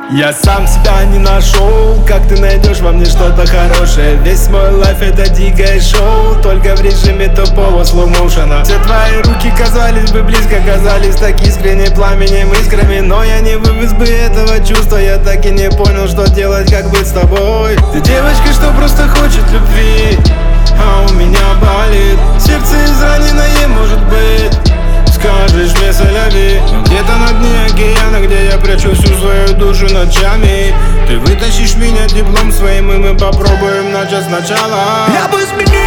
Я сам себя не нашел, как ты найдешь во мне что-то хорошее. Весь мой лайф это дикое шоу, только в режиме тупого слоу-моушена. Все твои руки казались бы близко, казались так искренне пламенем искрами. Но я не вывез бы этого чувства, я так и не понял, что делать, как быть с тобой. Ты девочка, что просто хочет любви, а у меня болит сердце израненное, может быть. Скажешь мне соляви, но где-то на дне океана, где я прячу всю свою душу ночами, ты вытащишь меня диплом своим, и мы попробуем начать сначала. Я бы изменил